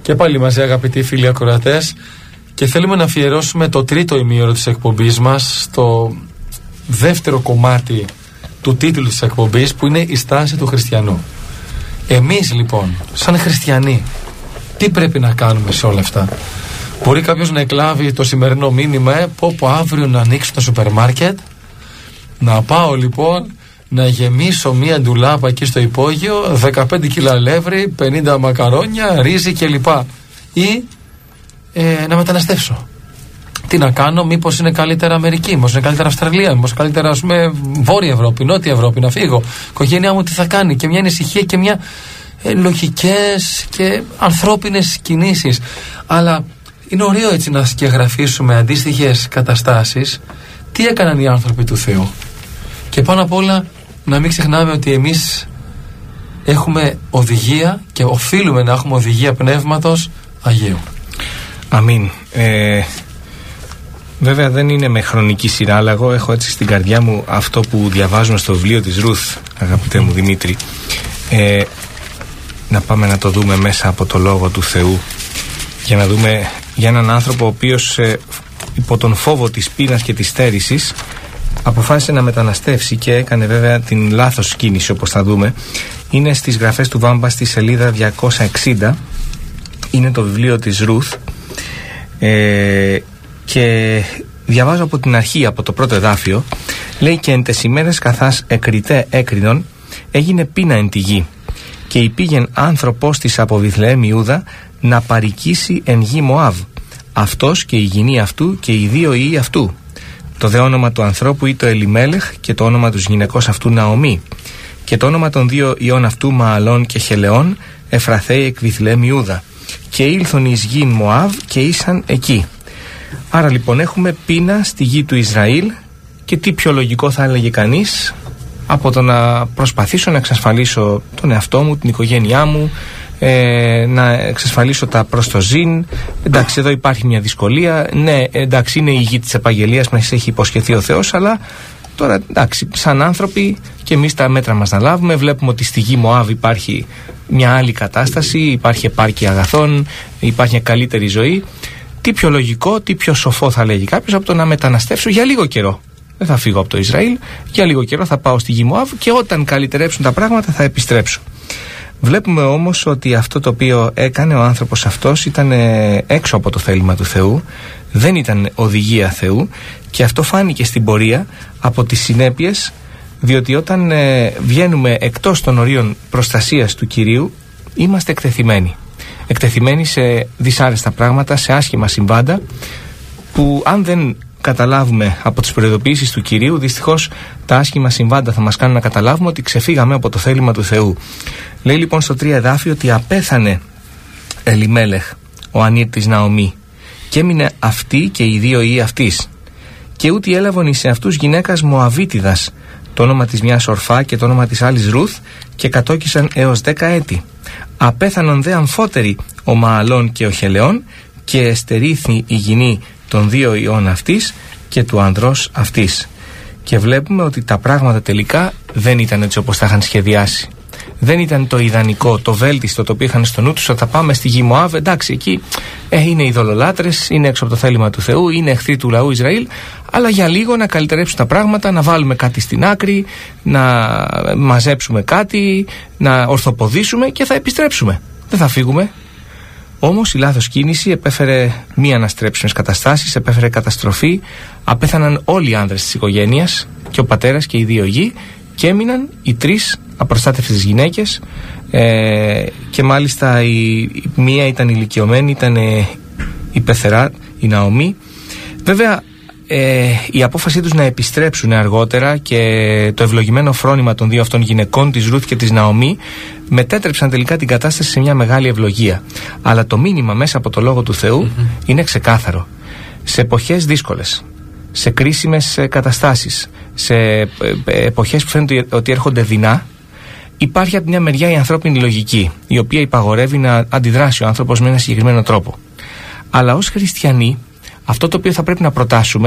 Και πάλι μαζί, αγαπητοί φίλοι ακροατές, και θέλουμε να αφιερώσουμε το τρίτο ημίωρο της εκπομπής μας στο δεύτερο κομμάτι του τίτλου της εκπομπής, που είναι η στάση του χριστιανού. Εμείς λοιπόν, σαν χριστιανοί, τι πρέπει να κάνουμε σε όλα αυτά? Μπορεί κάποιος να εκλάβει το σημερινό μήνυμα, πω αύριο να ανοίξω το σούπερ μάρκετ, να πάω λοιπόν να γεμίσω μία ντουλάπα εκεί στο υπόγειο, 15 κιλά αλεύρι, 50 μακαρόνια, ρύζι κλπ. Ή να μεταναστεύσω. Τι να κάνω, μήπως είναι καλύτερα Αμερική, μήπως είναι καλύτερα Αυστραλία, μήπως καλύτερα, ας πούμε, Βόρεια Ευρώπη, Νότια Ευρώπη, να φύγω. Η οικογένειά μου τι θα κάνει? Και μια ανησυχία και μια λογικές και ανθρώπινες κινήσεις. Αλλά είναι ωραίο έτσι να σκεγγραφίσουμε αντίστοιχες καταστάσεις. Τι έκαναν οι άνθρωποι του Θεού? Και πάνω απ' όλα να μην ξεχνάμε ότι εμείς έχουμε οδηγία και οφείλουμε να έχουμε οδηγία Πνεύματος Αγίου. Αμήν. Βέβαια δεν είναι με χρονική σειρά, αλλά εγώ έχω έτσι στην καρδιά μου αυτό που διαβάζουμε στο βιβλίο της Ρουθ, αγαπητέ μου Δημήτρη. Να πάμε να το δούμε μέσα από το Λόγο του Θεού, για να δούμε για έναν άνθρωπο ο οποίος υπό τον φόβο της πείνας και της στέρησης αποφάσισε να μεταναστεύσει και έκανε βέβαια την λάθος κίνηση, όπως θα δούμε. Είναι στις γραφές του Βάμπα στη σελίδα 260, είναι το βιβλίο της Ρουθ, και διαβάζω από την αρχή, από το πρώτο εδάφιο. Λέει: «Και εν τες ημέρες καθάς εκριτέ έκρινον, έγινε πείνα εν τη γη, και υπήγεν άνθρωπος της από Βιθλεέμ Ιούδα να παρικήσει εν γη Μωάβ, αυτός και η γυνή αυτού και οι δύο ιοί αυτού. Το δε όνομα του ανθρώπου ή το Ελιμέλεχ, και το όνομα τους γυναικός αυτού Ναομή, και το όνομα των δύο ιών αυτού Μααλών και Χελεών, Εφραθέοι εκ Βιθλεέμ Ιούδα. Και ήλθον εις γην Μωάβ και ήσαν εκεί». Άρα λοιπόν έχουμε πείνα στη γη του Ισραήλ, και τι πιο λογικό θα έλεγε κανείς από το να προσπαθήσω να εξασφαλίσω τον εαυτό μου, την οικογένειά μου, να εξασφαλίσω τα προστοζήν. Εντάξει, εδώ υπάρχει μια δυσκολία. Ναι, εντάξει, είναι η γη της επαγγελίας, μας έχει υποσχεθεί ο Θεός, αλλά τώρα εντάξει, σαν άνθρωποι και εμείς τα μέτρα μας να λάβουμε. Βλέπουμε ότι στη γη Μωάβ υπάρχει μια άλλη κατάσταση, υπάρχει επάρκεια αγαθών, υπάρχει μια καλύτερη ζωή. Τι πιο λογικό, τι πιο σοφό θα λέγει κάποιος από το να μεταναστεύσω για λίγο καιρό? Δεν θα φύγω από το Ισραήλ, για λίγο καιρό θα πάω στη γη Μωάβ και όταν καλυτερέψουν τα πράγματα θα επιστρέψω. Βλέπουμε όμως ότι αυτό το οποίο έκανε ο άνθρωπος αυτός ήταν έξω από το θέλημα του Θεού, δεν ήταν οδηγία Θεού, και αυτό φάνηκε στην πορεία από τις συνέπειες, διότι όταν βγαίνουμε εκτός των ορίων προστασίας του Κυρίου, είμαστε εκτεθειμένοι σε δυσάρεστα πράγματα, σε άσχημα συμβάντα, που αν δεν καταλάβουμε από τις προειδοποιήσεις του Κυρίου, δυστυχώς τα άσχημα συμβάντα θα μας κάνουν να καταλάβουμε ότι ξεφύγαμε από το θέλημα του Θεού. Λέει λοιπόν στο 3 εδάφιο ότι απέθανε Ελιμέλεχ, ο ανήρ της Ναομή, και έμεινε αυτή και οι δύο ιοί αυτής, και ούτι έλαβον εις αυτούς γυναίκας Μωαβίτιδας, το όνομα της μιας Ορφά και το όνομα της άλλης Ρουθ, και κατόκισαν έως 10 έτη. Απέθανον δε αμφότεροι ο Μααλών και ο Χελεών, και εστερήθη η γυνή των δύο ιών αυτής και του ανδρός αυτής. Και βλέπουμε ότι τα πράγματα τελικά δεν ήταν έτσι όπως τα είχαν σχεδιάσει. Δεν ήταν το ιδανικό, το βέλτιστο το οποίο είχαν στο νου τους, ότι θα πάμε στη γη Μωάβ. Εντάξει, εκεί είναι ειδωλολάτρες, είναι έξω από το θέλημα του Θεού, είναι εχθροί του λαού Ισραήλ, αλλά για λίγο να καλυτερέψουν τα πράγματα, να βάλουμε κάτι στην άκρη, να μαζέψουμε κάτι, να ορθοποδήσουμε και θα επιστρέψουμε. Δεν θα φύγουμε. Όμως η λάθος κίνηση επέφερε μη αναστρέψιμες καταστάσεις, επέφερε καταστροφή. Απέθαναν όλοι οι άνδρες της οικογένειας, και ο πατέρας και οι δύο γη, και έμειναν οι τρεις απροστάτευτες γυναίκες, και μάλιστα η μία ήταν ηλικιωμένη, ήταν η Πεθερά, η Ναομή. Βέβαια η απόφασή τους να επιστρέψουν αργότερα και το ευλογημένο φρόνημα των δύο αυτών γυναικών, της Ρουθ και της Ναομή, μετέτρεψαν τελικά την κατάσταση σε μια μεγάλη ευλογία. Αλλά το μήνυμα μέσα από το Λόγο του Θεού είναι ξεκάθαρο. Σε εποχές δύσκολες, σε κρίσιμες καταστάσεις, σε εποχές που φαίνεται ότι έρχονται δεινά, υπάρχει από μια μεριά η ανθρώπινη λογική, η οποία υπαγορεύει να αντιδράσει ο άνθρωπος με ένα συγκεκριμένο τρόπο. Αλλά ως χριστιανοί, αυτό το οποίο θα πρέπει να προτάσουμε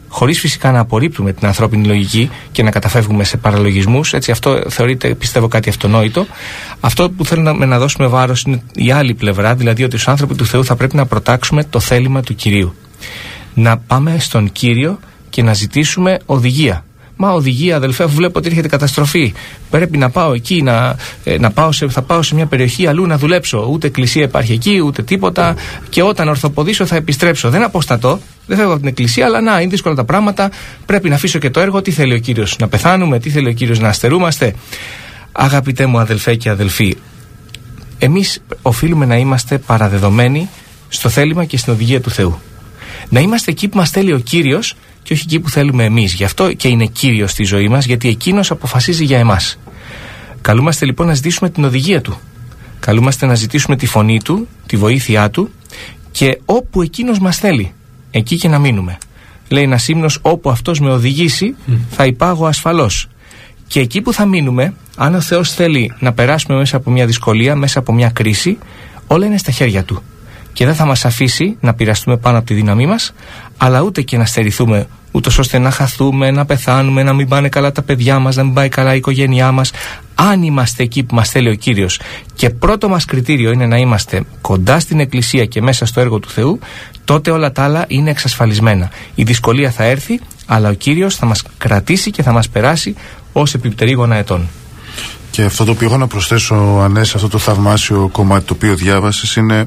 χωρίς φυσικά να απορρίπτουμε την ανθρώπινη λογική και να καταφεύγουμε σε παραλογισμούς. Έτσι, αυτό θεωρείται, πιστεύω, κάτι αυτονόητο. Αυτό που θέλουμε να δώσουμε βάρος είναι η άλλη πλευρά, δηλαδή ότι ως άνθρωποι του Θεού θα πρέπει να προτάξουμε το θέλημα του Κυρίου. Να πάμε στον Κύριο και να ζητήσουμε οδηγία. Μα οδηγία, αδελφέ, αφού βλέπω ότι έρχεται καταστροφή. Πρέπει να πάω εκεί, θα πάω σε μια περιοχή αλλού να δουλέψω. Ούτε εκκλησία υπάρχει εκεί, ούτε τίποτα. Και όταν ορθοποδήσω θα επιστρέψω. Δεν αποστατώ, δεν φεύγω από την εκκλησία, αλλά είναι δύσκολα τα πράγματα. Πρέπει να αφήσω και το έργο. Τι θέλει ο Κύριος, να πεθάνουμε, τι θέλει ο Κύριος, να αστερούμαστε. Αγαπητέ μου αδελφέ και αδελφοί, εμείς οφείλουμε να είμαστε παραδεδομένοι στο θέλημα και στην οδηγία του Θεού. Να είμαστε εκεί που μας θέλει ο Κύριος και όχι εκεί που θέλουμε εμείς. Γι' αυτό και είναι Κύριος στη ζωή μας, γιατί Εκείνος αποφασίζει για εμάς. Καλούμαστε λοιπόν να ζητήσουμε την οδηγία Του. Καλούμαστε να ζητήσουμε τη φωνή Του, τη βοήθειά Του, και όπου Εκείνος μας θέλει, εκεί και να μείνουμε. Λέει ένας ύμνος, όπου Αυτός με οδηγήσει θα υπάγω ασφαλώς. Και εκεί που θα μείνουμε, αν ο Θεός θέλει να περάσουμε μέσα από μια δυσκολία, μέσα από μια κρίση, όλα είναι στα χέρια Του. Και δεν θα μας αφήσει να πειραστούμε πάνω από τη δύναμή μας, αλλά ούτε και να στερηθούμε, ούτως ώστε να χαθούμε, να πεθάνουμε, να μην πάνε καλά τα παιδιά μας, να μην πάει καλά η οικογένειά μας. Αν είμαστε εκεί που μας θέλει ο Κύριος και πρώτο μας κριτήριο είναι να είμαστε κοντά στην Εκκλησία και μέσα στο έργο του Θεού, τότε όλα τα άλλα είναι εξασφαλισμένα. Η δυσκολία θα έρθει, αλλά ο Κύριος θα μας κρατήσει και θα μας περάσει ως επιπτερίγωνα ετών. Και αυτό το οποίο έχω να προσθέσω, Ανές, αυτό το θαυμάσιο κομμάτι το οποίο διάβασες, είναι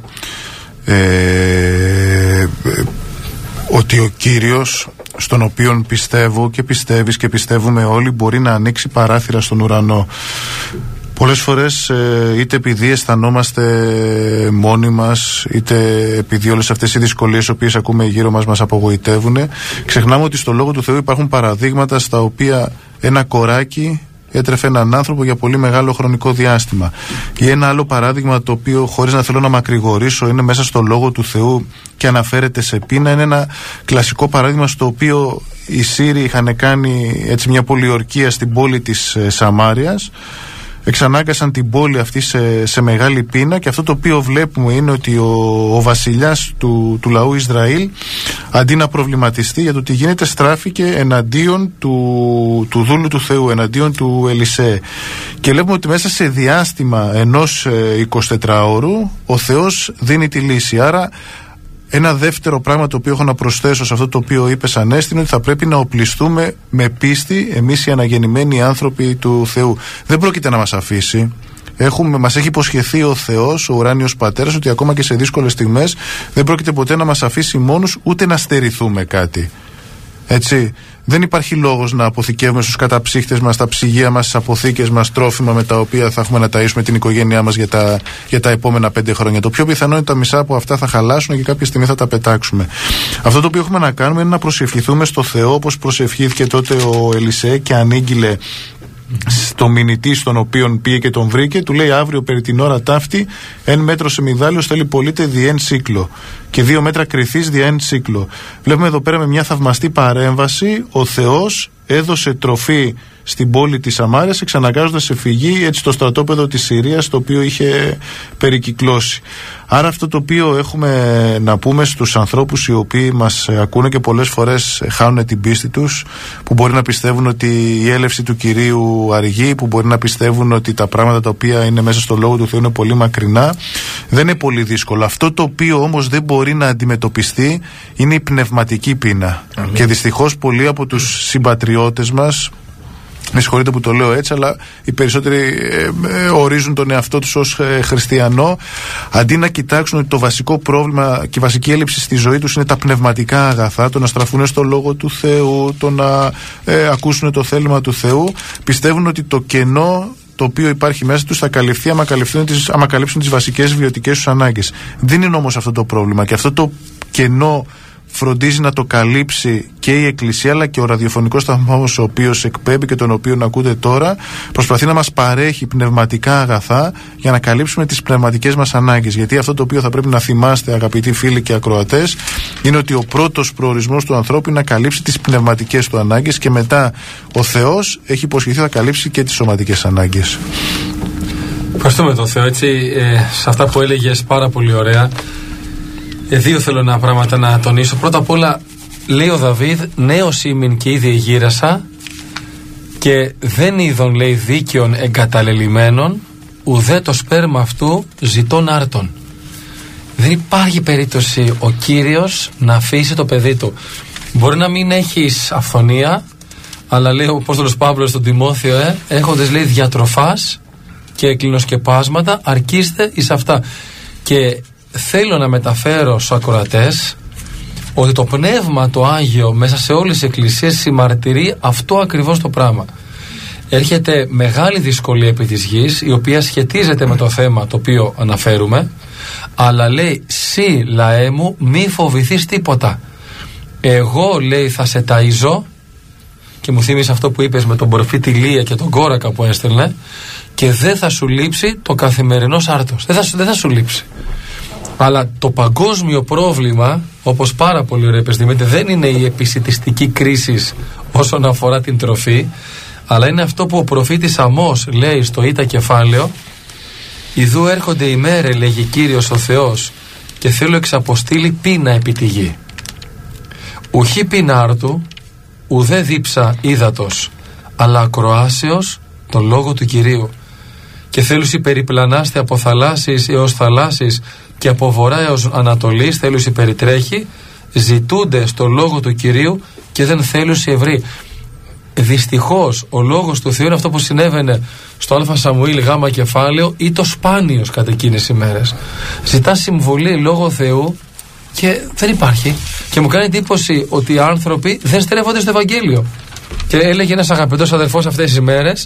ότι ο Κύριος, στον οποίον πιστεύω και πιστεύεις και πιστεύουμε όλοι, μπορεί να ανοίξει παράθυρα στον ουρανό. Πολλές φορές, είτε επειδή αισθανόμαστε μόνοι μας, είτε επειδή όλες αυτές οι δυσκολίες οι οποίες ακούμε γύρω μας απογοητεύουν, ξεχνάμε ότι στο Λόγο του Θεού υπάρχουν παραδείγματα στα οποία ένα κοράκι έτρεφε έναν άνθρωπο για πολύ μεγάλο χρονικό διάστημα. Ή ένα άλλο παράδειγμα, το οποίο, χωρίς να θέλω να μακρηγορήσω, είναι μέσα στο Λόγο του Θεού και αναφέρεται σε πείνα. Είναι ένα κλασικό παράδειγμα στο οποίο οι Σύριοι είχαν κάνει έτσι μια πολιορκία στην πόλη της Σαμάριας. Εξανάγκασαν την πόλη αυτή σε μεγάλη πείνα, και αυτό το οποίο βλέπουμε είναι ότι ο βασιλιάς του λαού Ισραήλ, αντί να προβληματιστεί για το τι γίνεται, στράφηκε εναντίον του δούλου του Θεού, εναντίον του Ελισέ. Και βλέπουμε ότι μέσα σε διάστημα ενός 24ωρου ο Θεός δίνει τη λύση. Άρα ένα δεύτερο πράγμα το οποίο έχω να προσθέσω σε αυτό το οποίο είπες, Ανέστη, είναι ότι θα πρέπει να οπλιστούμε με πίστη εμείς οι αναγεννημένοι άνθρωποι του Θεού. Δεν πρόκειται να μας αφήσει. Μας έχει υποσχεθεί ο Θεός, ο ουράνιος Πατέρας, ότι ακόμα και σε δύσκολες στιγμές δεν πρόκειται ποτέ να μας αφήσει μόνους, ούτε να στερηθούμε κάτι. Έτσι. Δεν υπάρχει λόγος να αποθηκεύουμε στους καταψύχτες μας, τα ψυγεία μας, στις αποθήκες μας, τρόφιμα με τα οποία θα έχουμε να ταΐσουμε την οικογένειά μας για τα επόμενα 5 χρόνια. Το πιο πιθανό είναι τα μισά από αυτά θα χαλάσουν και κάποια στιγμή θα τα πετάξουμε. Αυτό το οποίο έχουμε να κάνουμε είναι να προσευχηθούμε στο Θεό, όπως προσευχήθηκε τότε ο Ελισέ και ανήγγειλε στο μηνυτή στον οποίον πήγε και τον βρήκε. Του λέει, αύριο περί την ώρα ταύτη, 1 μέτρο σε μυγδάλιος θέλει πωλείται δι' 1 σύκλο και 2 μέτρα κρυθής δι' 1 σύκλο. Βλέπουμε εδώ πέρα με μια θαυμαστή παρέμβαση ο Θεός έδωσε τροφή στην πόλη της Σαμάρας, εξαναγκάζοντας σε φυγή έτσι το στρατόπεδο της Συρίας, το οποίο είχε περικυκλώσει. Άρα αυτό το οποίο έχουμε να πούμε στους ανθρώπους οι οποίοι μας ακούνε και πολλές φορές χάνουν την πίστη τους, που μπορεί να πιστεύουν ότι η έλευση του Κυρίου αργεί, που μπορεί να πιστεύουν ότι τα πράγματα τα οποία είναι μέσα στο Λόγο του Θεού είναι πολύ μακρινά, δεν είναι πολύ δύσκολο. Αυτό το οποίο όμως δεν μπορεί να αντιμετωπιστεί είναι η πνευματική πείνα. Αμήν. Και δυστυχώς πολλοί από τους συμπατριώτες μας, με συγχωρείτε που το λέω έτσι, αλλά οι περισσότεροι ορίζουν τον εαυτό τους ως χριστιανό, αντί να κοιτάξουν ότι το βασικό πρόβλημα και η βασική έλλειψη στη ζωή τους είναι τα πνευματικά αγαθά, το να στραφούν στο Λόγο του Θεού, το να ακούσουν το θέλημα του Θεού, πιστεύουν ότι το κενό το οποίο υπάρχει μέσα τους θα καλυφθεί άμα καλύψουν τις βασικές βιωτικές τους ανάγκες. Δεν είναι όμως αυτό το πρόβλημα, και αυτό το κενό φροντίζει να το καλύψει και η Εκκλησία, αλλά και ο ραδιοφωνικός σταθμός ο οποίος εκπέμπει και τον οποίο ακούτε τώρα, προσπαθεί να μας παρέχει πνευματικά αγαθά για να καλύψουμε τις πνευματικές μας ανάγκες. Γιατί αυτό το οποίο θα πρέπει να θυμάστε, αγαπητοί φίλοι και ακροατές, είναι ότι ο πρώτος προορισμός του ανθρώπου είναι να καλύψει τις πνευματικές του ανάγκες, και μετά ο Θεός έχει υποσχεθεί να καλύψει και τις σωματικές ανάγκες. Ευχαριστούμε τον Θεό, έτσι, σε αυτά που έλεγες πάρα πολύ ωραία. Δύο θέλω πράγματα να τονίσω. Πρώτα απ' όλα, λέει ο Δαβίδ, νέος ήμην και ήδη εγείρασα και δεν είδον, λέει, δίκαιον εγκαταλελειμμένον, ουδέ το σπέρμα αυτού ζητών άρτων. Δεν υπάρχει περίπτωση ο Κύριος να αφήσει το παιδί του. Μπορεί να μην έχεις αυθονία, αλλά λέει ο Απόστολος Παύλος στον Τιμόθεο, έχοντες, λέει, διατροφάς και κλινοσκεπάσματα, αρκείστε εις αυτά. Και θέλω να μεταφέρω στους ακροατές ότι το Πνεύμα το Άγιο μέσα σε όλες τις εκκλησίες συμμαρτυρεί αυτό ακριβώς το πράγμα. Έρχεται μεγάλη δυσκολία επί της γης, η οποία σχετίζεται με το θέμα το οποίο αναφέρουμε, αλλά λέει, «Συ λαέ μου, μη φοβηθείς τίποτα. Εγώ», λέει, «θα σε ταΐζω», και μου θύμισε αυτό που είπες με τον προφήτη Ηλία και τον κόρακα που έστελνε, «και δεν θα σου λείψει το καθημερινός άρτος». Δεν θα σου λείψει. Αλλά το παγκόσμιο πρόβλημα, όπως πάρα πολύ ωραία είπες, Δημήτρη, δεν είναι η επισιτιστική κρίση όσον αφορά την τροφή, αλλά είναι αυτό που ο προφήτης Αμώς λέει στο Ήτα κεφάλαιο, «Ιδού έρχονται οι μέρες, λέγει Κύριος ο Θεός, και θέλω εξαποστείλει πείνα επί τη γη. Ουχή πείνα άρτου, ουδέ δίψα ύδατος, αλλά ακροάσεως το λόγο του Κυρίου. Και θέλουσι περιπλανάστε από θαλάσσης έως θαλάσσης και από βορρά έως ανατολής, θέλουσι περιτρέχει, ζητούνται στο λόγο του Κυρίου και δεν θέλουσι ευρύ». Δυστυχώς ο λόγος του Θεού είναι αυτό που συνέβαινε στο Α Σαμουήλ Γ κεφάλαιο, ή το σπάνιος κατά εκείνες τις ημέρες. Ζητά συμβουλή λόγω Θεού και δεν υπάρχει. Και μου κάνει εντύπωση ότι οι άνθρωποι δεν στρέφονται στο Ευαγγέλιο. Και έλεγε ένας αγαπητός αδερφός αυτές τις ημέρες,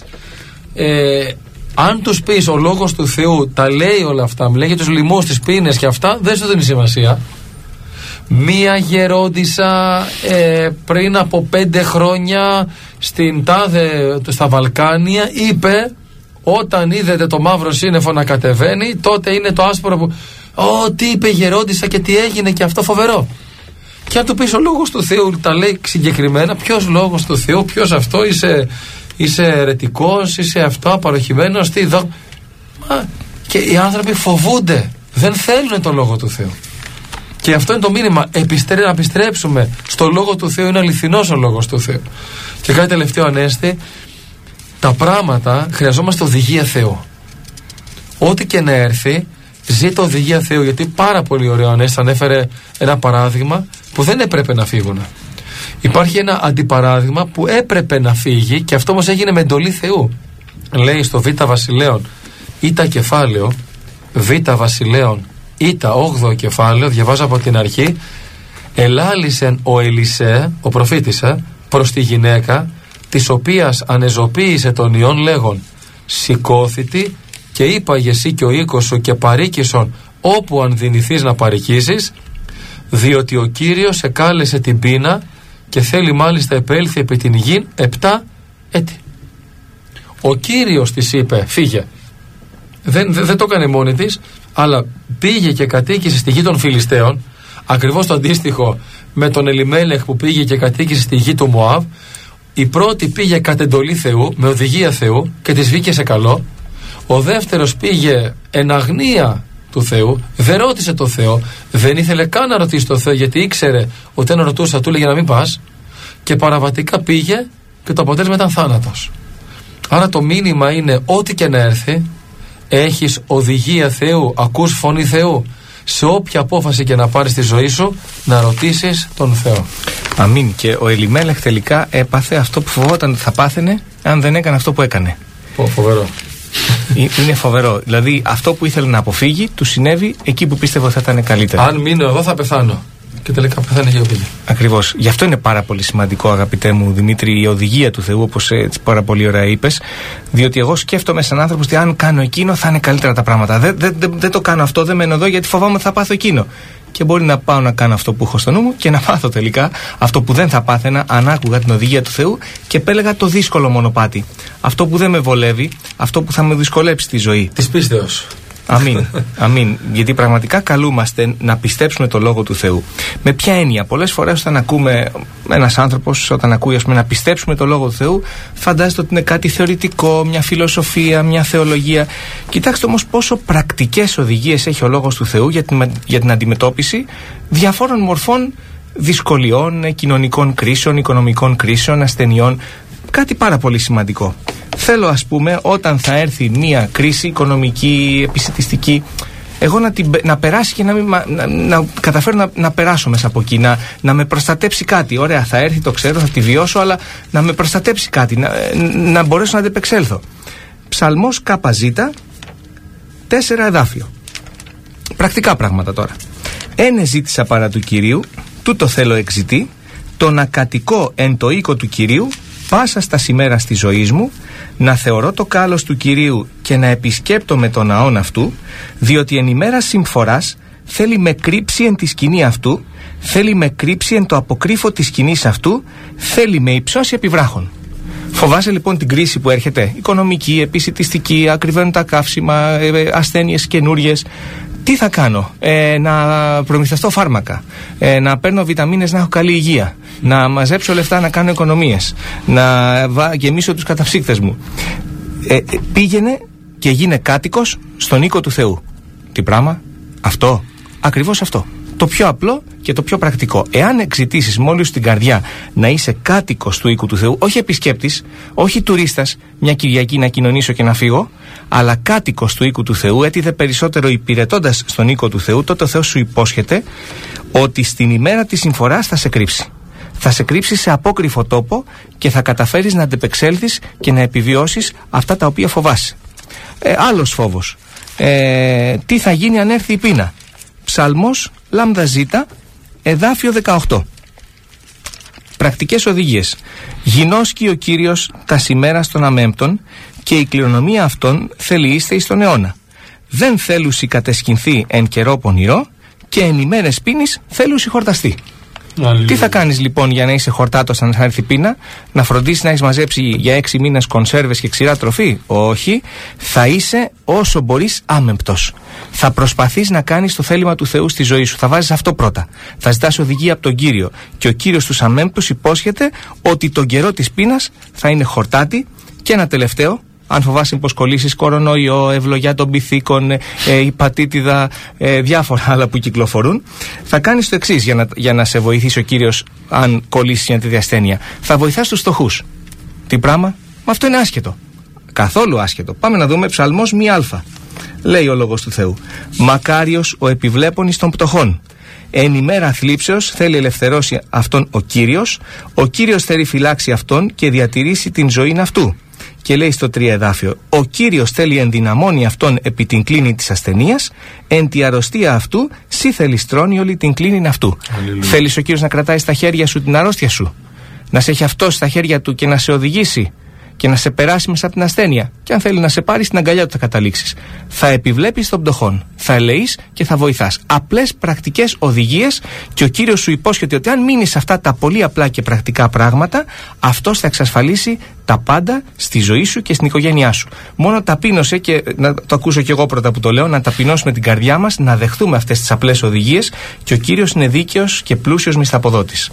αν τους πεις ο λόγος του Θεού τα λέει όλα αυτά, μιλάει για τους λοιμούς, τις πίνες και αυτά, δεν σου δίνει σημασία. Μία γερόντισσα πριν από 5 χρόνια στα Βαλκάνια είπε, όταν είδετε το μαύρο σύννεφο να κατεβαίνει, τότε είναι το άσπρο που... τι είπε η γερόντισσα και τι έγινε, και αυτό φοβερό. Και αν του πεις ο λόγος του Θεού τα λέει συγκεκριμένα, ποιος λόγος του Θεού, ποιος αυτό, είσαι αιρετικός, είσαι αυτό, απαροχημένος, τι εδώ. Και οι άνθρωποι φοβούνται, δεν θέλουν το λόγο του Θεού. Και αυτό είναι το μήνυμα, να επιστρέψουμε στο λόγο του Θεού, είναι αληθινός ο λόγος του Θεού. Και κάτι τελευταίο, Ανέστη, τα πράγματα χρειαζόμαστε οδηγία Θεού. Ό,τι και να έρθει, ζήτω οδηγία Θεού, γιατί πάρα πολύ ωραίο, Ανέστη, ανέφερε ένα παράδειγμα που δεν έπρεπε να φύγουν. Υπάρχει ένα αντιπαράδειγμα που έπρεπε να φύγει και αυτό όμως έγινε με εντολή Θεού. Λέει στο Β Βασιλέων Ήτα κεφάλαιο, Β Βασιλέων Ήτα 8ο κεφάλαιο, διαβάζω από την αρχή, «Ελάλησεν ο Ελισέ, ο προφήτης, προς τη γυναίκα, της οποίας ανεζωποίησε τον ιόν λέγον, σηκώθητη και είπαγε εσύ και ο οίκος σου και παροίκησον όπου αν δυνηθείς να παροικήσεις, διότι ο Κύριος εκάλεσε την πείνα και θέλει μάλιστα επέλθει επί την γη 7 έτη». Ο Κύριος της είπε, φύγε. Δεν το έκανε μόνη της, αλλά πήγε και κατοίκησε στη γη των Φιλιστέων, ακριβώς το αντίστοιχο με τον Ελιμέλεχ που πήγε και κατοίκησε στη γη του Μωάβ. Η πρώτη πήγε κατ' εντολή Θεού, με οδηγία Θεού, και της βγήκε σε καλό. Ο δεύτερος πήγε εν αγνία του Θεού, δεν ρώτησε το Θεό, δεν ήθελε καν να ρωτήσει το Θεό, γιατί ήξερε ότι αν ρωτούσε του έλεγε να μην πας, και παραβατικά πήγε και το αποτέλεσμα ήταν θάνατος. Άρα το μήνυμα είναι, ό,τι και να έρθει, έχεις οδηγία Θεού, ακούς φωνή Θεού, σε όποια απόφαση και να πάρεις στη ζωή σου, να ρωτήσεις τον Θεό. Αμήν. Και ο Ελιμέλεχ τελικά έπαθε αυτό που φοβόταν ότι θα πάθαινε αν δεν έκανε αυτό που έκανε. Φοβερό. Είναι φοβερό. Δηλαδή αυτό που ήθελε να αποφύγει του συνέβη εκεί που πίστευε ότι θα ήταν καλύτερα. Αν μείνω εδώ θα πεθάνω. Και τελικά πεθάνει και ο πήγε. Ακριβώς. Γι' αυτό είναι πάρα πολύ σημαντικό, αγαπητέ μου Δημήτρη, η οδηγία του Θεού, όπως πάρα πολύ ωραία είπες. Διότι εγώ σκέφτομαι σαν άνθρωπος ότι αν κάνω εκείνο θα είναι καλύτερα τα πράγματα. Δεν το κάνω αυτό, δεν μένω εδώ γιατί φοβάμαι ότι θα πάθω εκείνο. Και μπορεί να πάω να κάνω αυτό που έχω στο νου μου και να πάθω τελικά αυτό που δεν θα πάθαινα αν άκουγα την οδηγία του Θεού και επέλεγα το δύσκολο μονοπάτι. Αυτό που δεν με βολεύει, αυτό που θα με δυσκολέψει τη ζωή. Της πίστεως. Αμήν. Αμήν. Γιατί πραγματικά καλούμαστε να πιστέψουμε το λόγο του Θεού. Με ποια έννοια? Πολλές φορές όταν ακούμε, ένας άνθρωπος όταν ακούει ας πούμε, να πιστέψουμε το λόγο του Θεού, φαντάζεται ότι είναι κάτι θεωρητικό, μια φιλοσοφία, μια θεολογία. Κοιτάξτε όμως πόσο πρακτικές οδηγίες έχει ο λόγος του Θεού για την αντιμετώπιση διαφόρων μορφών δυσκολιών, κοινωνικών κρίσεων, οικονομικών κρίσεων, ασθενειών. Κάτι πάρα πολύ σημαντικό. Θέλω, ας πούμε, όταν θα έρθει μια κρίση οικονομική, επισιτιστική, εγώ να περάσει και να καταφέρω να περάσω μέσα από εκεί, να με προστατέψει κάτι. Ωραία, θα έρθει, το ξέρω, θα τη βιώσω, αλλά να με προστατέψει κάτι, να μπορέσω να αντεπεξέλθω. Ψαλμός ΚΖ, 4 εδάφιο. Πρακτικά πράγματα τώρα. Ένε ζήτησα παρά του Κυρίου, τούτο θέλω εξητή, το να κατοικώ εν το οίκο του Κυρίου, πάσα στα ημέρας της ζωής μου, να θεωρώ το κάλος του Κυρίου και να επισκέπτομαι τον ναόν αυτού, διότι εν ημέρα συμφοράς θέλει με κρύψει εν τη σκηνή αυτού, θέλει με κρύψει εν το αποκρύφο της σκηνής αυτού, θέλει με υψώσει επιβράχων. Φοβάσαι λοιπόν την κρίση που έρχεται, οικονομική, επισιτιστική, ακριβένουν τα καύσιμα, ασθένειες καινούριες. Τι θα κάνω, να προμηθευτώ φάρμακα, να παίρνω βιταμίνες, να έχω καλή υγεία, να μαζέψω λεφτά, να κάνω οικονομίες, να γεμίσω τους καταψύκτες μου. Πήγαινε και γίνε κάτοικος στον οίκο του Θεού. Τι πράγμα? Αυτό, ακριβώς αυτό. Το πιο απλό και το πιο πρακτικό. Εάν εξητήσεις μόλις στην καρδιά να είσαι κάτοικος του οίκου του Θεού, όχι επισκέπτης, όχι τουρίστας, μια Κυριακή να κοινωνήσω και να φύγω, αλλά κάτοικος του οίκου του Θεού, έτσι δε περισσότερο υπηρετώντας στον οίκο του Θεού, τότε ο Θεός σου υπόσχεται ότι στην ημέρα της συμφοράς θα σε κρύψει. Θα σε κρύψει σε απόκρυφο τόπο και θα καταφέρεις να αντεπεξέλθεις και να επιβιώσεις αυτά τα οποία φοβάσαι. Άλλος φόβος. Τι θα γίνει αν έρθει η πείνα? Ψαλμός λάμδα ζήτα, εδάφιο 18. Πρακτικές οδηγίες. Γινώσκει ο Κύριος τα ημέρας των αμέμπτων και η κληρονομία αυτών θέλει είστε εις τον αιώνα. Δεν θέλουσι κατεσκυνθεί εν καιρό πονηρό και εν ημέρες πίνης θέλουσι χορταστεί. Τι θα κάνεις λοιπόν για να είσαι χορτάτος αν θα έρθει πείνα? Να φροντίσεις να έχεις μαζέψει για 6 μήνες κονσέρβες και ξηρά τροφή? Όχι. Θα είσαι όσο μπορείς άμεμπτος. Θα προσπαθείς να κάνεις το θέλημα του Θεού στη ζωή σου. Θα βάζεις αυτό πρώτα. Θα ζητάς οδηγία από τον Κύριο. Και ο Κύριος τους άμεμπτους υπόσχεται ότι τον καιρό της πείνας θα είναι χορτάτη. Και ένα τελευταίο. Αν φοβάσαι πως κολλήσεις κορονοϊό, ευλογιά των πυθίκων, υπατήτηδα, διάφορα άλλα που κυκλοφορούν, θα κάνεις το εξής για να σε βοηθήσει ο Κύριος αν κολλήσεις μια τέτοια ασθένεια. Θα βοηθάς τους φτωχούς. Τι πράγμα? Μα αυτό είναι άσχετο. Καθόλου άσχετο. Πάμε να δούμε Ψαλμός 1α. Λέει ο Λόγος του Θεού. Μακάριος ο επιβλέπων εις των πτωχών. Εν ημέρα θλίψεως θέλει ελευθερώσει αυτόν ο Κύριος. Ο Κύριος θέλει φυλάξει αυτόν και διατηρήσει την ζωή αυτού. Και λέει στο 3 εδάφιο, ο Κύριος θέλει ενδυναμώνει αυτόν επί την κλίνη της ασθενείας, εν τη αρρωστία αυτού, σύ θέλει στρώνει όλη την κλίνη αυτού. Θέλεις ο Κύριος να κρατάει στα χέρια σου την αρρώστια σου, να σε έχει αυτό στα χέρια του και να σε οδηγήσει και να σε περάσει μέσα από την ασθένεια. Και αν θέλει να σε πάρει στην αγκαλιά του θα καταλήξεις. Θα επιβλέπεις των πτωχών, θα ελεείς και θα βοηθάς. Απλές πρακτικές οδηγίες και ο Κύριος σου υπόσχεται ότι αν μείνεις σε αυτά τα πολύ απλά και πρακτικά πράγματα, αυτός θα εξασφαλίσει τα πάντα στη ζωή σου και στην οικογένειά σου. Μόνο ταπείνωσε, και να το ακούσω και εγώ πρώτα που το λέω, να ταπεινώσουμε την καρδιά μας, να δεχτούμε αυτές τις απλές οδηγίες και ο Κύριος είναι δίκαιος και πλούσιος μισθαποδότης.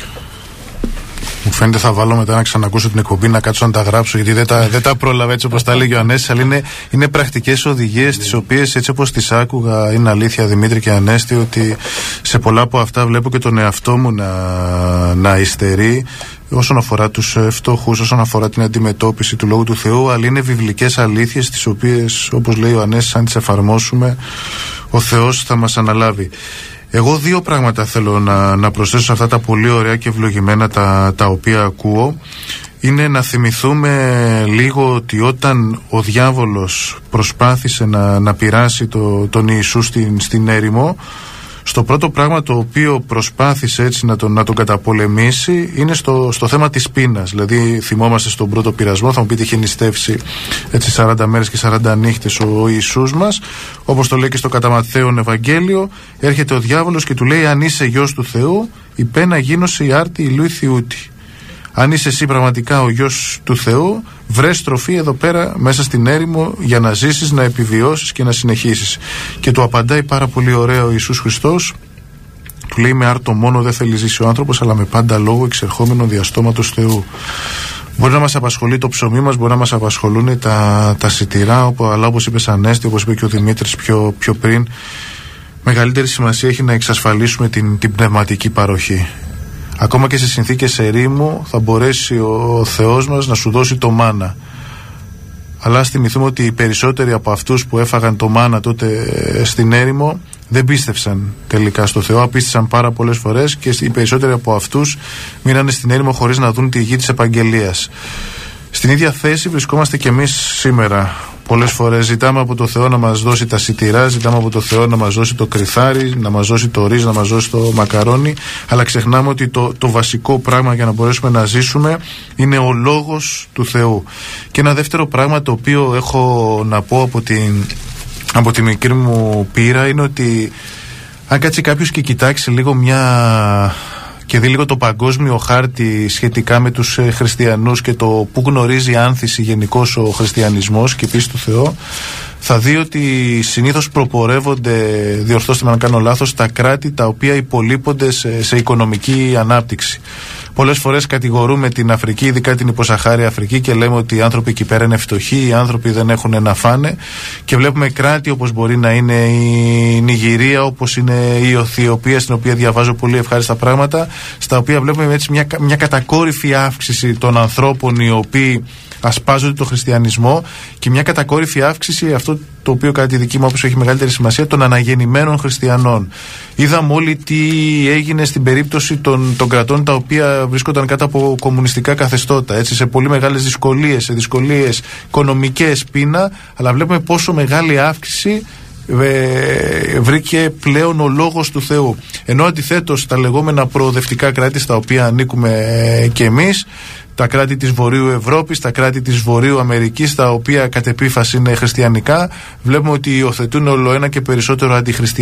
Μου φαίνεται θα βάλω μετά να ξανακούσω την εκπομπή, να κάτσω να τα γράψω, γιατί δεν τα πρόλαβα έτσι όπως τα έλεγε ο Ανέστης, αλλά είναι πρακτικές οδηγίες τις οποίες έτσι όπως τις άκουγα, είναι αλήθεια Δημήτρη και Ανέστη, ότι σε πολλά από αυτά βλέπω και τον εαυτό μου να υστερεί όσον αφορά τους φτωχούς, όσον αφορά την αντιμετώπιση του Λόγου του Θεού, αλλά είναι βιβλικές αλήθειες τις οποίες, όπως λέει ο Ανέστης, αν τις εφαρμόσουμε ο Θεός θα μας αναλάβει. Εγώ δύο πράγματα θέλω να προσθέσω σε αυτά τα πολύ ωραία και ευλογημένα τα οποία ακούω. Είναι να θυμηθούμε λίγο ότι όταν ο διάβολος προσπάθησε να πειράσει τον Ιησού στην έρημο, στο πρώτο πράγμα το οποίο προσπάθησε έτσι να τον καταπολεμήσει είναι στο θέμα της πείνας. Δηλαδή θυμόμαστε στον πρώτο πειρασμό, θα μου πείτε είχε νηστεύσει έτσι 40 μέρες και 40 νύχτες ο Ιησούς μας, όπως το λέει και στο κατά Ματθαίον Ευαγγέλιο, έρχεται ο διάβολος και του λέει αν είσαι γιος του Θεού υπένα γίνωσε η άρτη ηλούι θειούτη. Αν είσαι εσύ πραγματικά ο γιος του Θεού, βρες τροφή εδώ πέρα μέσα στην έρημο για να ζήσεις, να επιβιώσεις και να συνεχίσεις. Και του απαντάει πάρα πολύ ωραίο ο Ιησούς Χριστός. Του λέει με άρτο μόνο δεν θέλει ζήσει ο άνθρωπος, αλλά με πάντα λόγο εξερχόμενο διαστόματος Θεού. Μπορεί να μας απασχολεί το ψωμί μας, μπορεί να μας απασχολούν τα σιτηρά, αλλά όπως είπε Ανέστη, όπως είπε και ο Δημήτρης πιο πριν, μεγαλύτερη σημασία έχει να εξασφαλίσουμε την πνευματική παροχή. Ακόμα και σε συνθήκες ερήμου θα μπορέσει ο Θεός μας να σου δώσει το μάνα. Αλλά ας θυμηθούμε ότι οι περισσότεροι από αυτούς που έφαγαν το μάνα τότε στην έρημο δεν πίστευσαν τελικά στο Θεό, απίστευσαν πάρα πολλές φορές και οι περισσότεροι από αυτούς μείνανε στην έρημο χωρίς να δουν τη γη της επαγγελίας. Στην ίδια θέση βρισκόμαστε και εμείς σήμερα. Πολλές φορές ζητάμε από το Θεό να μας δώσει τα σιτηρά, ζητάμε από το Θεό να μας δώσει το κρυθάρι, να μας δώσει το ρύζι, να μας δώσει το μακαρόνι, αλλά ξεχνάμε ότι το βασικό πράγμα για να μπορέσουμε να ζήσουμε είναι ο Λόγος του Θεού. Και ένα δεύτερο πράγμα το οποίο έχω να πω από τη μικρή μου πείρα είναι ότι αν κάτσει κάποιος και κοιτάξει λίγο και δει λίγο το παγκόσμιο χάρτη σχετικά με τους χριστιανούς και το που γνωρίζει άνθηση γενικώς ο χριστιανισμός και πίστη του Θεό, θα δει ότι συνήθως προπορεύονται, διορθώστε με αν κάνω λάθος, τα κράτη τα οποία υπολείπονται σε οικονομική ανάπτυξη. Πολλές φορές κατηγορούμε την Αφρική, ειδικά την υποσαχάρια Αφρική, και λέμε ότι οι άνθρωποι εκεί πέρα είναι φτωχοί, οι άνθρωποι δεν έχουν να φάνε, και βλέπουμε κράτη όπως μπορεί να είναι η Νιγηρία, όπως είναι η Αιθιοπία, στην οποία διαβάζω πολύ ευχάριστα πράγματα, στα οποία βλέπουμε έτσι μια κατακόρυφη αύξηση των ανθρώπων οι οποίοι ασπάζονται το χριστιανισμό και μια κατακόρυφη αύξηση, αυτό το οποίο κατά τη δική μου άποψη έχει μεγαλύτερη σημασία, των αναγεννημένων χριστιανών. Είδαμε όλοι τι έγινε στην περίπτωση των κρατών τα οποία βρίσκονταν κάτω από κομμουνιστικά καθεστώτα, έτσι, σε πολύ μεγάλες δυσκολίες, σε δυσκολίες οικονομικές, πείνα, αλλά βλέπουμε πόσο μεγάλη αύξηση βρήκε πλέον ο Λόγος του Θεού. Ενώ αντιθέτως τα λεγόμενα προοδευτικά κράτη στα οποία ανήκουμε και εμείς, τα κράτη της Βορείου Ευρώπης, τα κράτη της Βορείου Αμερικής, τα οποία κατ' επίφαση είναι χριστιανικά, βλέπουμε ότι υιοθετούν όλο ένα και περισσότερο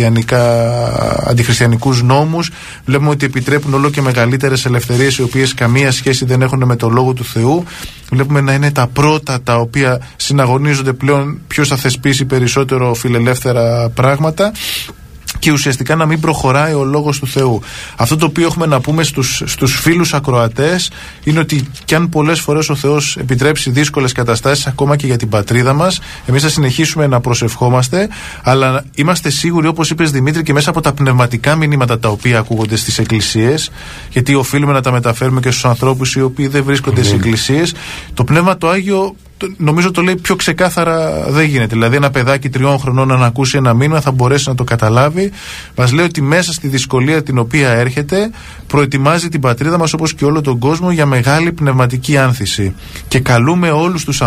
αντιχριστιανικούς νόμους. Βλέπουμε ότι επιτρέπουν όλο και μεγαλύτερες ελευθερίες, οι οποίες καμία σχέση δεν έχουν με το Λόγο του Θεού. Βλέπουμε να είναι τα πρώτα τα οποία συναγωνίζονται πλέον ποιος θα θεσπίσει περισσότερο φιλελεύθερα πράγματα, και ουσιαστικά να μην προχωράει ο Λόγος του Θεού. Αυτό το οποίο έχουμε να πούμε στους φίλους ακροατές είναι ότι κι αν πολλές φορές ο Θεός επιτρέψει δύσκολες καταστάσεις ακόμα και για την πατρίδα μας, εμείς θα συνεχίσουμε να προσευχόμαστε, αλλά είμαστε σίγουροι, όπως είπες Δημήτρη, και μέσα από τα πνευματικά μηνύματα τα οποία ακούγονται στις εκκλησίες, γιατί οφείλουμε να τα μεταφέρουμε και στους ανθρώπους οι οποίοι δεν βρίσκονται στις εκκλησίες. Το Πνεύμα το Άγιο νομίζω το λέει πιο ξεκάθαρα, δεν γίνεται. Δηλαδή, ένα παιδάκι 3 χρονών να ακούσει ένα μήνυμα θα μπορέσει να το καταλάβει. Μας λέει ότι μέσα στη δυσκολία την οποία έρχεται, προετοιμάζει την πατρίδα μας όπως και όλο τον κόσμο για μεγάλη πνευματική άνθηση. Και καλούμε όλους τους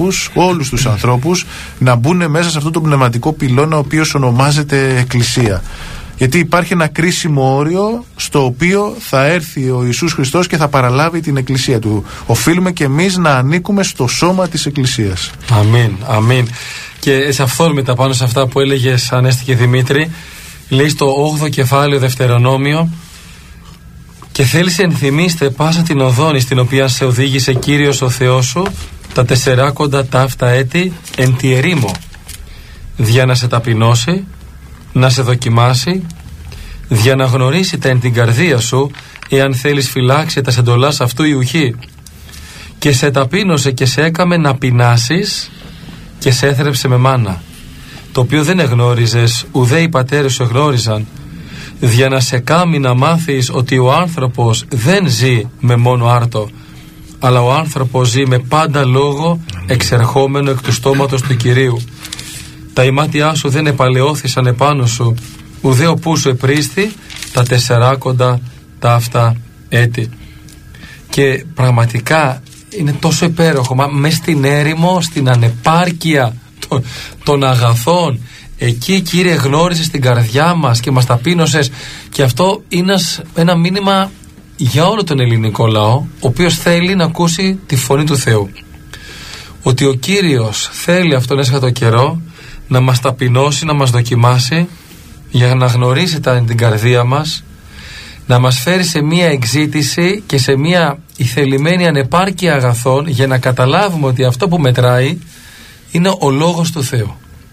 ανθρώπους να μπουν μέσα σε αυτό το πνευματικό πυλώνα, ο οποίος ονομάζεται Εκκλησία. Γιατί υπάρχει ένα κρίσιμο όριο στο οποίο θα έρθει ο Ιησούς Χριστός και θα παραλάβει την Εκκλησία του. Οφείλουμε και εμείς να ανήκουμε στο σώμα της Εκκλησίας. Αμήν, αμήν. Και σε αυτό μετά πάνω σε αυτά που έλεγες, Ανέστη και Δημήτρη, λέει στο 8ο κεφάλαιο Δευτερονόμιο: «Και θέλεις ενθυμίστε πάσα την οδόνη στην οποία σε οδήγησε Κύριος ο Θεός σου τα 40 ταύτα έτη εν τη ερήμο, δια να σε ταπεινώσει, να σε δοκιμάσει, δια να γνωρίσει τα εν την καρδία σου, εάν θέλεις φυλάξει τα εντολάς αυτού ιουχή. Και σε ταπείνωσε και σε έκαμε να πεινάσεις και σε έθρεψε με μάνα, το οποίο δεν εγνώριζες, ουδέ οι πατέρες σου εγνώριζαν, δια να σε κάμει να μάθεις ότι ο άνθρωπος δεν ζει με μόνο άρτο, αλλά ο άνθρωπος ζει με πάντα λόγο εξερχόμενο εκ του στόματος του Κυρίου. Τα ημάτια σου δεν επαλαιώθησαν επάνω σου, ουδέ οπού σου επρίστη τα 40 ταύτα έτη». Και πραγματικά είναι τόσο υπέροχο, μες στην έρημο, στην ανεπάρκεια των αγαθών, εκεί, Κύριε, γνώρισες την καρδιά μας και μας ταπείνωσες. Και αυτό είναι ένα μήνυμα για όλο τον ελληνικό λαό, ο οποίος θέλει να ακούσει τη φωνή του Θεού, ότι ο Κύριος θέλει αυτόν έσχατο καιρό να μας ταπεινώσει, να μας δοκιμάσει, για να γνωρίσει την καρδία μας, να μας φέρει σε μία εξήτηση και σε μία ηθελημένη ανεπάρκεια αγαθών, για να καταλάβουμε ότι αυτό που μετράει είναι ο Λόγος του Θεού.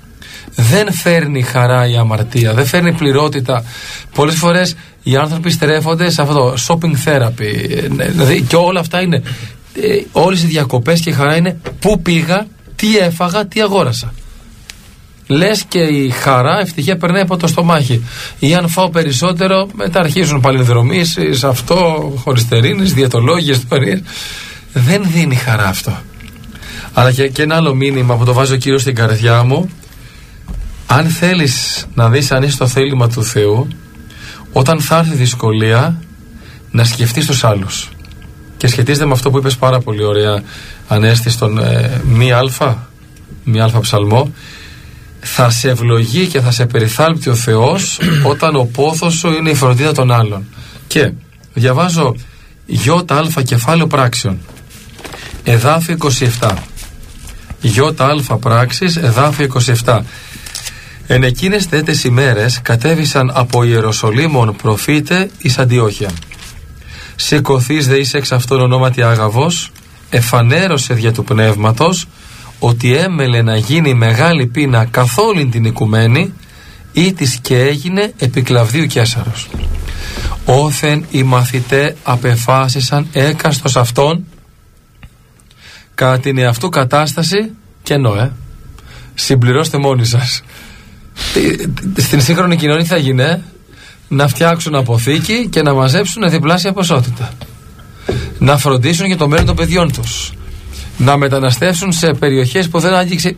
Δεν φέρνει χαρά η αμαρτία, δεν φέρνει πληρότητα. Πολλές φορές οι άνθρωποι στρέφονται σε αυτό το shopping therapy, δηλαδή, και όλα αυτά είναι, όλες οι διακοπές και η χαρά είναι πού πήγα, τι έφαγα, τι αγόρασα. λες και η χαρά, ευτυχία περνάει από το στομάχι. Ή αν φάω περισσότερο, μετά αρχίζουν παλινδρομήσεις, αυτό, χολυστερίνες, διαιτολόγιες, ιστορίες. Δεν δίνει χαρά αυτό. Αλλά και ένα άλλο μήνυμα που το βάζει ο Κύριος στην καρδιά μου. Αν θέλεις να δεις αν είσαι το θέλημα του Θεού, όταν θα έρθει δυσκολία, να σκεφτείς τους άλλους. Και σχετίζεται με αυτό που είπες πάρα πολύ ωραία, Ανέστη, στον μη αλφα ψαλμό. Θα σε ευλογεί και θα σε περιθάλπτει ο Θεός όταν ο πόθος σου είναι η φροντίδα των άλλων. Και διαβάζω ΙΑ κεφάλαιο πράξεων, εδάφιο 27. ΙΑ πράξεις, εδάφιο 27. Εν εκείνες τέτες ημέρες κατέβησαν από Ιεροσολύμων προφήτε εις Αντιόχεια. Σηκωθείς δε εις εξ αυτόν ονόματι Άγαβος, εφανέρωσε δια του πνεύματος ότι έμελε να γίνει μεγάλη πείνα καθ' όλην την οικουμένη, ή της και έγινε επί Κλαβδίου Καίσαρος. Όθεν οι μαθητέ απεφάσισαν έκαστος αυτόν κατά την εαυτού κατάσταση κενό, συμπληρώστε μόνοι σας. Στην σύγχρονη κοινωνία θα γίνει να φτιάξουν αποθήκη και να μαζέψουν διπλάσια ποσότητα, να φροντίσουν για το μέλλον των παιδιών τους, να μεταναστεύσουν σε περιοχές που δεν άγγιξε,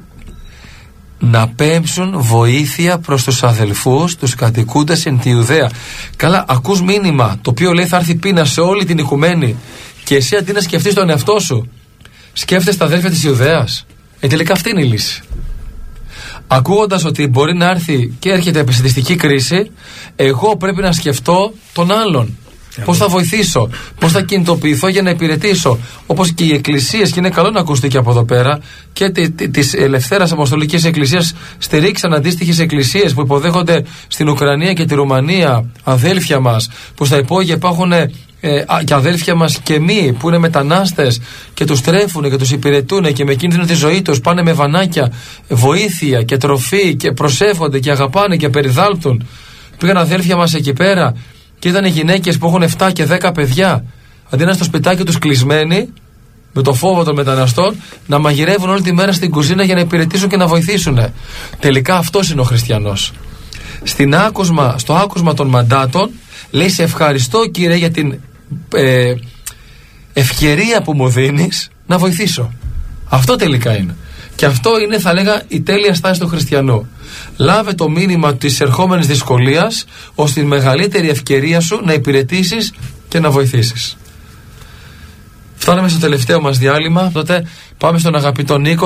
να πέμψουν βοήθεια προς τους αδελφούς, τους κατοικούντες εν τη Ιουδαία. Καλά, ακούς μήνυμα το οποίο λέει θα έρθει πείνα σε όλη την οικουμένη, και εσύ αντί να σκεφτείς τον εαυτό σου, σκέφτεσαι τα αδέλφια της Ιουδαίας. Τελικά αυτή είναι η λύση. Ακούγοντας ότι μπορεί να έρθει και έρχεται επιστημιστική κρίση, εγώ πρέπει να σκεφτώ τον άλλον. Πώς θα βοηθήσω, πώς θα κινητοποιηθώ για να υπηρετήσω. Όπως και οι εκκλησίες, και είναι καλό να ακουστεί και από εδώ πέρα, και της Ελευθέρας Αποστολικής Εκκλησίας στηρίξαν αντίστοιχες εκκλησίες που υποδέχονται στην Ουκρανία και τη Ρουμανία αδέλφια μας, που στα υπόγεια υπάρχουν και αδέλφια μας και μη που είναι μετανάστες και τους τρέφουν και τους υπηρετούν και με κίνδυνο τη ζωή τους πάνε με βανάκια βοήθεια και τροφή και προσεύχονται και αγαπάνε και περιδάλπτουν. Πήγαν αδέλφια μας εκεί πέρα και ήταν οι γυναίκες που έχουν 7 και 10 παιδιά, αντί να είναι στο σπιτάκι τους κλεισμένοι με το φόβο των μεταναστών, να μαγειρεύουν όλη τη μέρα στην κουζίνα για να υπηρετήσουν και να βοηθήσουν. Τελικά αυτός είναι ο χριστιανός. Στο άκουσμα των μαντάτων λέει σε ευχαριστώ Κύριε για την ευκαιρία που μου δίνεις να βοηθήσω. Αυτό τελικά είναι. Και αυτό είναι, θα λέγα, η τέλεια στάση του χριστιανού. Λάβε το μήνυμα της ερχόμενης δυσκολίας ως τη μεγαλύτερη ευκαιρία σου να υπηρετήσεις και να βοηθήσεις. Φτάνουμε στο τελευταίο μας διάλειμμα. Τότε πάμε στον αγαπητό Νίκο.